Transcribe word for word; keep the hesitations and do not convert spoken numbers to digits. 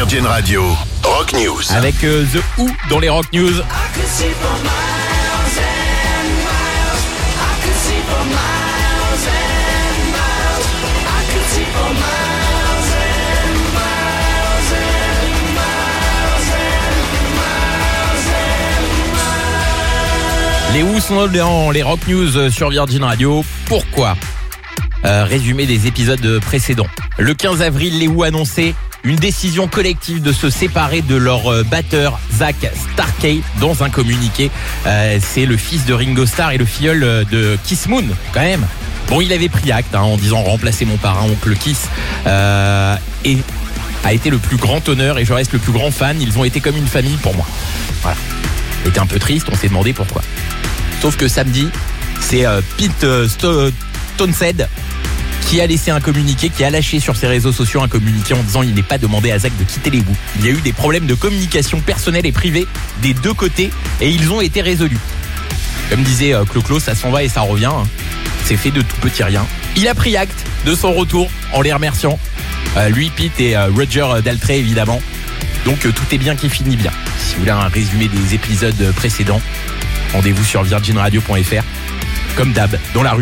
Virgin Radio, Rock News. Avec euh, The Who dans les Rock News. Les Who sont dans les Rock News sur Virgin Radio. Pourquoi ? euh, Résumé des épisodes précédents. Le quinze avril, les Who annonçaient une décision collective de se séparer de leur batteur Zak Starkey dans un communiqué. Euh, c'est le fils de Ringo Starr et le filleul de Kiss Moon, quand même. Bon, il avait pris acte hein, en disant remplacer mon parrain, oncle Kiss, euh, et a été le plus grand honneur et je reste le plus grand fan. Ils ont été comme une famille pour moi. Voilà. On était un peu triste, on s'est demandé pourquoi. Sauf que samedi, c'est euh, Pete euh, Sto- Townshend qui a laissé un communiqué, qui a lâché sur ses réseaux sociaux un communiqué en disant il n'est pas demandé à Zak de quitter les Who. Il y a eu des problèmes de communication personnelle et privée des deux côtés et ils ont été résolus. Comme disait euh, Clo-Clo, ça s'en va et ça revient. Hein. C'est fait de tout petit rien. Il a pris acte de son retour en les remerciant. Euh, lui, Pete et euh, Roger Daltrey évidemment. Donc euh, tout est bien qui finit bien. Si vous voulez un résumé des épisodes précédents, rendez-vous sur virgin radio point f r. Comme d'hab, dans la rue.